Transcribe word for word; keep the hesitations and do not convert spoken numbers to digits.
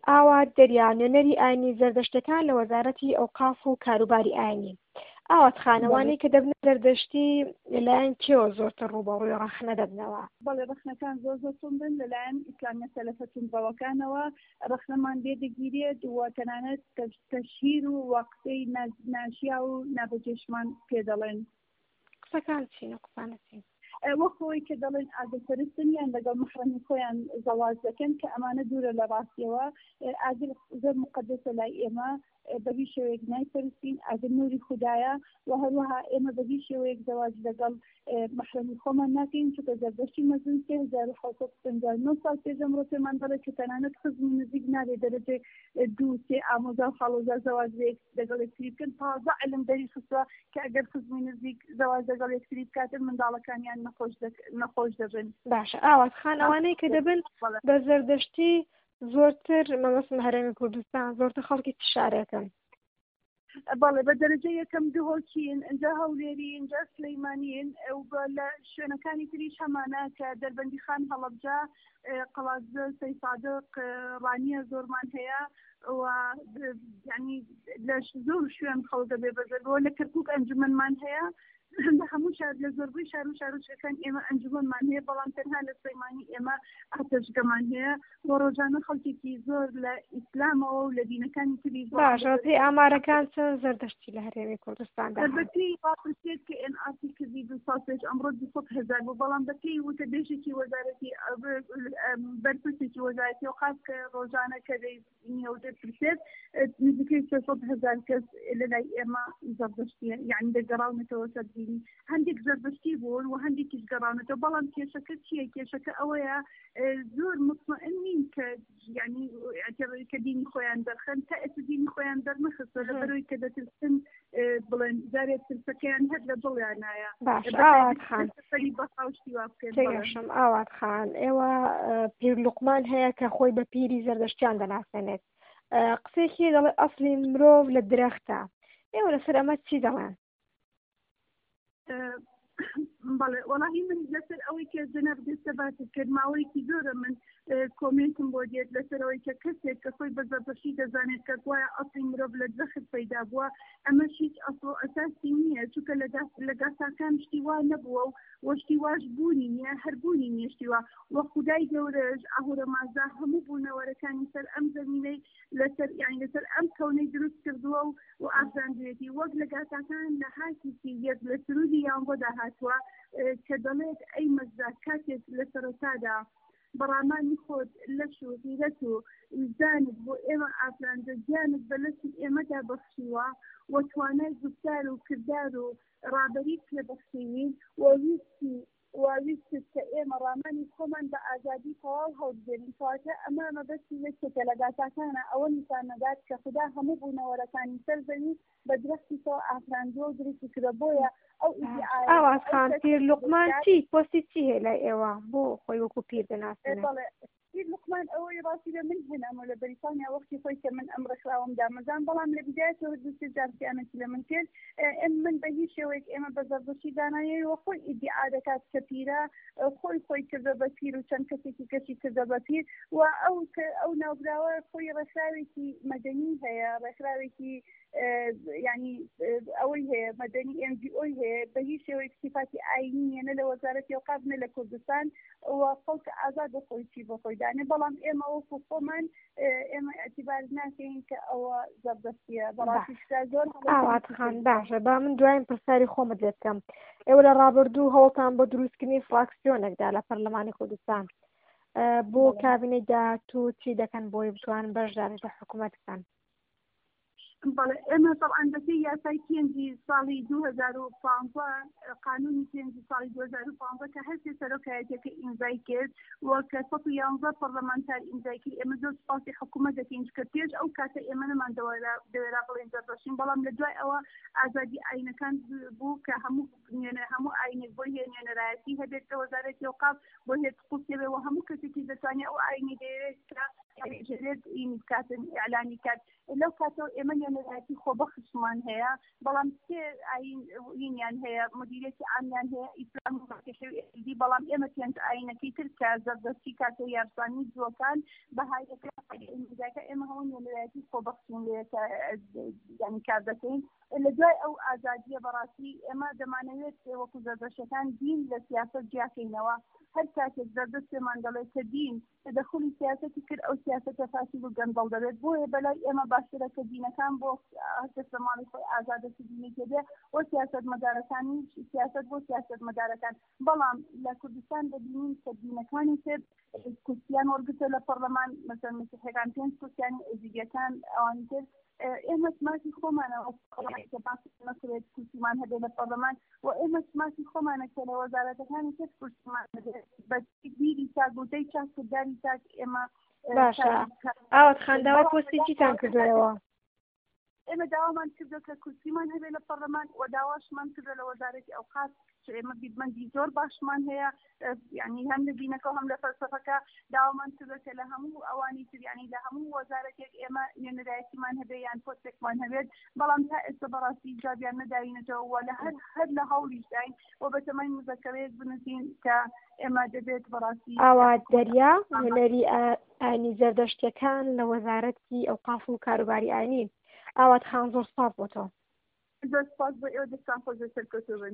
ئاوا دەریا نوێنەری ئاینی زەردەشتەکان لە وەزارەتی ئەوقاف و کاروباری ئاینی ئاواتخانەوانی کە دەبنە زەردەشتی لەلایەن کێوە زۆرتر ڕوبەڕووی ڕەخنە دەبنەوە؟ بەڵێ ڕخنەکان زۆر زۆر تون بن لەلایەن ئیسلامیە سەلەفە تونڕەوەکانەوە ڕخنەمان بێدەگیرێت و تەنانەت تەشهیر و وەقتەی ناشیا و نابەجێشمان پێ دەڵێن. قسەکان چینە قوپانە چین؟ وەخۆی کە دەڵێن ئاگرپەرستن یان لەگەڵ محرەمی خۆیان زەواج دەکەن کە ئەمانە دوورە لە ڕاستیەوە. ئاگر زۆر مقدسە لای ئێمە بەبی شێوەیەک نایپەرستین، ئاگر نوری خوددایە و هەروەها ئێمە بەبی شێوەیەک زەواج لەگەڵ محرەمی خۆمان ناکەین چونکە زەردەشتی مەزن سێ هەزار و حەوت سەد و پەنجا و نۆ ساڵ پێش ئەمڕۆ پێمان دەڵێت کە تەنانەت خزمی نزیک نابێت دەرەجێ دوو سێ ئامۆزا و خاڵۆزا زەواج لەگەڵ یەکتری بکەن. تازە عەلم دەری خستووە کە ئەگەر خزمی نزیک زەواج لەگەڵ یەکتری بکاتن منداڵەکانیان نەخۆش دەبن. باشە ئاواتخان ئەوانەی کە دەبن بە زەردەشتی زۆرتر مەمەسم هەرێمی کوردستان زۆرتر خەڵکی تشارەکەن. بەڵێ بە دەرەجە یەکەم دوهۆکین، اینجا هەولێری، اینجا سلەیمانین و لە شوێنەکانی تریش هەمانە کە دەربەندی خان هەڵەبجا، قەڵاتزە، سەید سادق، ڕانیە زۆرمان هەیە و یعنی لە زۆر شوێن خەڵک دەبێ بەزەرەوە. لە کەرکووک ئەنجومەنمان هەیە، لە هەموو شار لە زۆربەی شار و شارۆچکەکان ئێمە ئەنجومەنمان هەیە، بەڵام تەنها لە سلەیمانی ئێمە ئاتەشگەمان هەیە و ڕۆژانە خەڵکێکی زۆر لە ئیسلامەوە و لە دینەکانی تری زۆر. باشە پێی ئامارەکان چەند زەردەشتی لە هەرێمی کوردستاندا؟ بەپێی واپرسێت کە ئێن ئاسی کردی دو ساڵ پێش ئەمڕۆ دو سەد هەزار بوو، بەڵام بەپێی وتە بێژێکی وەزارەتی بەرپرسێکی وەزارەتی ئەوقاف کە ڕۆژانە کە دەیبینیە و دەپرسێت نزیکەی سێ سەد هەزار کەس لەلای ئێمە زەردەشتیە، یعنی دەگەڕاونەتەوە سەر دینی. هەندێک زەردەشتی بوون و هەندێکیش گەڕاونەتەوە، بەڵام کێشەکە چییە؟ کێشەکە ئەوەیە زۆر مطمئن نین کە یعنی کە دینی خۆیان دەرخەن تا ئێستا دینی خۆیان دەرنەخستە لەبەرەوەی کە دەترسن بڵێن جارێک ترسەکەیان هەر لە دڵیانایە. باش ئاواتخان بەخاوشتی وا بکەن. تێگەشم ئاواتخان ئێوە پیر لوقمان هەیە کە خۆی بە پیری زەردەشتیان دەناسێنێت، قسێکی دەڵێ ئەسڵی مرۆڤ لە درەختە، ئێوە لەسەر ئەمە چی دەڵێن؟ بەڵێ وەڵاهی من لەسەر ئەوەی کە جەناب دەستەبات کرد ماوەیەکی زۆرە من کۆمنتم بۆ دێت لەسەرەوەی کە کەسێک کە خۆی بە زەردەشتی دەزانێت کە وایە ئەسڵی مرۆڤ لە درەخت پەیدا بووە، ئەمە هیچ ئەسڵ و ئەساسی نییە، چونکە لە گاساکان شتی وا نەبووە و وەشتی واش بوونی نییە، هەر بوونی نیشتی وە وە خودای گەورەش ئاهورە مازدا هەموو بوونەوەرەکانی سەر ئەم زەمینەی لەسەر یانی لەسەر ئەم کەونەی دروست کردووە و ئازاندوێتی وەک لە گاساکان لە هاتیسی یەک لە سرودی یان بۆدا هاتووە کە دەڵێت ئەی مەزدا کاتێک لە سەرەتادا بەڕامانی خۆت لەش و غیرەت و وجدانت بۆ ئێمە ئافراندە، گیانت بە لەشی ئێمەدا بەخشیوە و توانای گفتار و کردار و ڕابەریت لێ بەخشیوین و ویستی وویستت کە ئێمە ڕامانی خۆمان بە ئازادی تەواو هەڵبژێرین. کەواتە ئەمە مەبەستی یەکێکە لە گاساکانە ئەوە نیشانەدات کە خوددا هەموو بوونەوەرەکانی سەر زەوی بە درەختی تەوە ئافراندووە و دروستی کردە. بۆیە ئەو ئیدعاە ئاواتخان پیر لوقمان چی پۆستی چی هەیە لای ئێوە بۆ خۆی وەکو پیر دەناسێنێت؟ پیر لوقمان ئەوەی ڕاستی لە من هێنامەوە لە بەریتانیا وەختی خۆی کە من ئەم ڕێکخراوەم دامەزان، بەڵام لە بیدایەتەوە دوو سێ جار خیانەتی لە من کرد. من بە هیچ شێوەیەک ئێمە بە زەردەشتی دانایەوە خۆی ئیدعا دەکات کە پیرە، خۆی خۆی کردە بە پیر و چەند کەسێکی کەشی کردە بە پیر و ئەو ئەو ناوبراوە خۆی ڕێکخراوێکی مەدەنی هەیە، ڕێکخراوێکی یعنی ئەوەی هەیە مەدەنی ئێم جی ئۆی هەیە، بە هیچ شێوەیەک صفاتی ئاینی نە لە وەزارەتی ئەوقاف نە لە کوردستان و خەڵک ئازادە خۆی چی بە خۆی دانێ، بەڵام ئێمە وەکو خۆمان ئێمە ئەتیبار ناکەین کە ئەوە زەردەستیە. بەڵاتیشتا زۆر ئاواتخان باشە با من دوایین پرسیاری خۆمت لێ بکەم. ئێوە لە ڕابردوو هەوڵتان بۆ دروستکردنی فراکسیۆنێکدا لە پەرلەمانی کوردستان بۆ کابینەی داهاتوو چی دەکەن بۆی بتوانن بەشدار لە حکوومەت بکەن؟ بەڵێ ئێمە طبعاً بەپێی یاسای پێنجی ساڵی دوو هەزار و پانزە قانونی پێنجی ساڵی دوو هەزار و پانزە کە هەر سێ سەرۆکایەتیەکە ئیمزای کرد و کە سەد و یانزە پەرلەمانتار ئیمزای کرد، ئێمە زۆر سپاسی حکوومەت دەکەین کە پێش ئەو کاتە ئێمە نەمان دەوێرا بڵێن زەردەشتین، بەڵام لە دوای ئەوە ئازادی ئاینەکان بوو کە هەموو هەموو ئاینێک بۆ هەیە نوێنەرایەتی هەبێت کە وەزارەتی ئەوقاف بۆ هێت قوسێ بێ و هەموو کەسێکی دەتوانێت ئەو ئاینی دەیەوێت کە این کاتن ئیعلانی کات لەو کاتەوە ئێمە نوێنەرایەتی خۆبەخشمان هەیە بەڵام سێ ئاینیان هەیە مدیریەتی ئامیان هەیە ئیسلام دی بەڵام ئێمە پێنج ئاینەکەی تر کە زەردەستی کاتە یارسانی جوەکان بەهایەکە ئێمە هەموو نوێنەرایەتی خۆبەخشین لێتە یعنی کار دەکەین لە دوای ئەو ئازادیە بەڕاستی ئێمە دەمانەوێت وەکو زەردەشتەکان دین لە سیاسەت جیاکەینەوە هەر کاتێک زەردەستێمان دەڵێت کە دین تدخلی سیاسەتی کرد ئەو سیاسەتە فاسد و گەندەڵ دەبێت بۆیە بەلای ئێمە باشترە کە دینەکان بۆ کەس لە ماڵی خۆی ئازادەتی دینی دێ بۆ سیاسەت مەدارەکانی سیاسەت بۆ سیاسەت مەدارەکان بەڵام لە کوردستان دەبینین کە دینەکانی تر کورسیان وەرگتە لە پەرلەمان مەسەڵەن مسیحیەکان پێنج کورسیانی ئێزیدیەکان ئەوان تر ئێمە سماتی خۆمانەوە نەکرێت کورسیمان هەبێت لە پەرلەمان و ئێمە سماتی خۆمانەکە لە وەزارەتەکانی تر کورسیمان هەبێت بە بیری چاک گوتەی چاکرداری چاک ئێمە باشە ئاوات خانداوە پۆستی چیتان کردوەوە ئێمە داوامان کردو کە کورسیمان هەبێت لە پەرلەمان و داواشمان کردو لە وەزارەتی ئەوقاف ئێمە بیدمەندی زۆر باشمان هەیە یعنی هەم لە دینەکە و هەم لە فەلسەفەکە داوامان کردو کە لە هەموو ئەوانی تر یعنی لە هەموو وەزارەتێک ئێمە نوێنەرایەتیمان هەبێت یان پۆستێکمان هەبێت بەڵام تا ئێستا بەڕاستی جوابیان نەداوینەتەوە و لە هەر هەر لە هەوڵیش داین و بەتەمەنی مزەکەوەیەک بنووسین کە ئێمە دەبێت بەڕاستی ئاوات دەریا هوەری ئاینی زەردەشتیەکان لە وەزارەتی ئەوقاف و کاروباری ئاینی ئاوات خان زۆر سپاس بۆ تۆ زۆر سپاس بۆ ئێوە دەستان خۆش بەسەر کەوتوبن